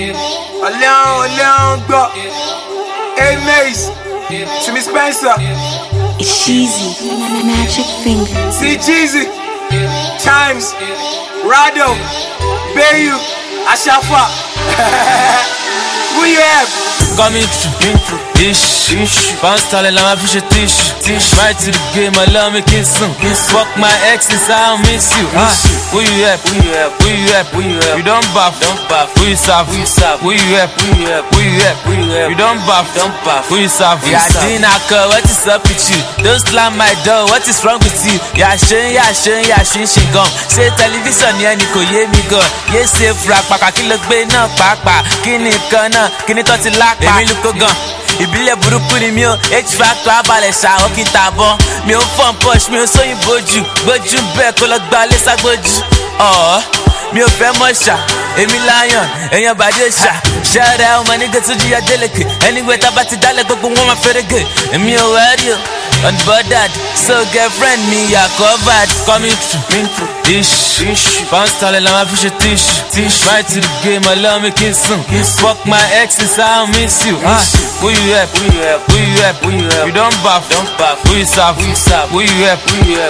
Leon, go. Hey, Mace. To me, Spencer. It's Cheesy, Magic Finger. See, Cheesy. Chimes. Rado. Bayu. Ashafa. Who you have? Coming through, ish. Bounce talent, I'm a fish tish. Right to the game, I love me kissing. Fuck my exes, I'll miss you. Who you have? You don't buff. Who you serve? Who you have? You don't buff. Who you serve? Yeah, dinner, what is up with you? Don't slam my door, what is wrong with you? Yeah, shin gum. Say television, yeah, Nico, yeah, me go. Yes, say frag, paka, kill a bay, no, papa. Kini kana, kini touch it like Emi luko gan. Ìbílẹ̀ burúkú ni mi ò H-Factor abalẹ̀ ṣá òkè tàbọ̀. Mi ò fọ́n push, mi ò sóyìn bójú. Gbójú bẹ́ẹ̀ kó lọ gba lẹ́sà gbójú. Mi ò fẹ́ mọ̀ ṣá, èmi lion, èèyàn bàdé ṣá. Ṣẹ́rẹ́ ọmọ nígbà tó jíya délẹ̀kẹ̀. Anyway tá bá ti dálẹ̀ gbogbo wọn máa fẹ́rẹ̀ gẹ̀. Èmi ò wẹ́rí o, unbothered. So girlfriend mi yà covered. Coming through, ish. Bounce talent, I'm a fish tish. Right to the game, I love me kissing. Fuck my exes, I'll miss you. Who you have? You don't buff. Who you serve? Who you have?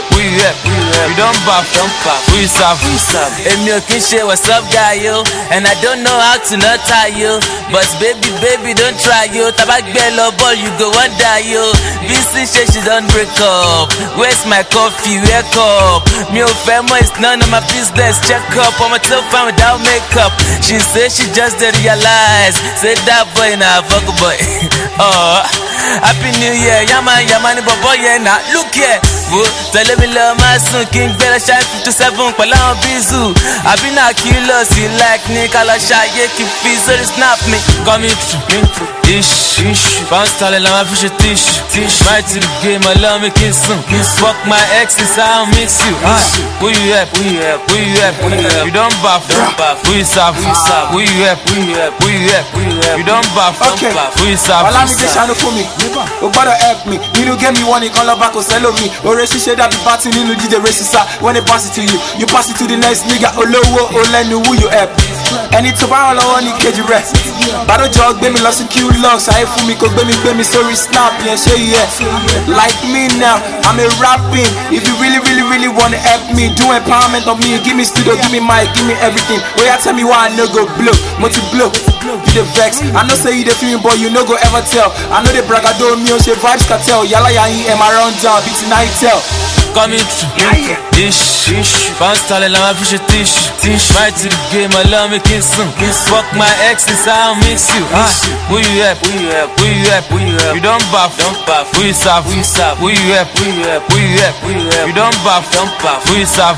You don't buff. Who you serve? Emi o kin ṣe what's up guy yo, and I don't know how to not tie you, but baby don't try yo. Tabak gbẹ ball you go wonder yo. BC say she don't break up. Where's my coffee? Wake up. Me o fẹ́ mọ̀, it's none of my business. Check up on my telephone without makeup. She say she just didn't realize. Say that boy na fuck boy. Happy New Year, yama ni bobo yeah na. Look here, tẹ̀lé mi lọ máa sùn kí n gbẹ́rẹ́ ṣáà 57 pẹ̀lú àwọn bízù. Àbí náà kí lọ sí like ní ká lọ ṣàyè kí fi sórí snap mi. Coming through, ish. Bounce talent, I'm a fish tish. Right to the game, I love me kissing. Fuck my exes, I'll miss you. Who you have? You don't buff. Who you serve? Who you have? You don't buff. Who you serve? Allow me to shine for me. Oh, better help me. You know, get me one, you call her back or sell me. Or she said that be batting in the racist. When they pass it to you, you pass it to the next nigga. Oh, low, let me who you help. And it's about all I need to rest. But don't jog, baby, lost in cute loss. I for me, cause baby, sorry, snap, yeah, show you, yeah. Like me now, I'm a rapping. If you really wanna help me, do empowerment of me. Give me studio, give me mic, give me everything. Oh, yeah, tell me why I no go blow. Multi blow, you the vex. I know say you the feeling, boy, you no go ever tell. I know the bragado, me, she vibes cartel. Yalla, ya, am I run down, beating night tell. Coming through, ish. Bounce talent, I'm a fish tish. Right to the game, I love me kissing. Fuck my exes, I'll miss you. Who you have? You don't buff. Who you serve? Who you have? You don't buff. Who you serve?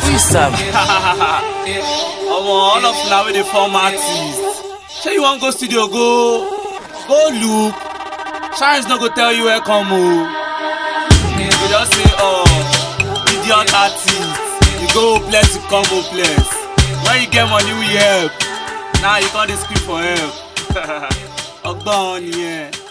All of now with the form artists. Say you want go studio, go look. Shines not go tell you where come. You just say idiot artist. You go place, you come go place. When you get money, we help. Now you can't scream for help. Ogba on, yeah.